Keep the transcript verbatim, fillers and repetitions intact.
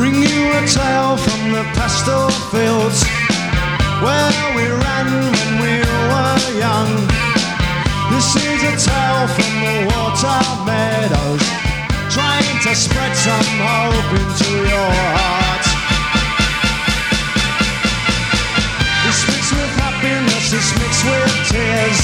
bring you a tale from the pastel fields where we ran when we were young.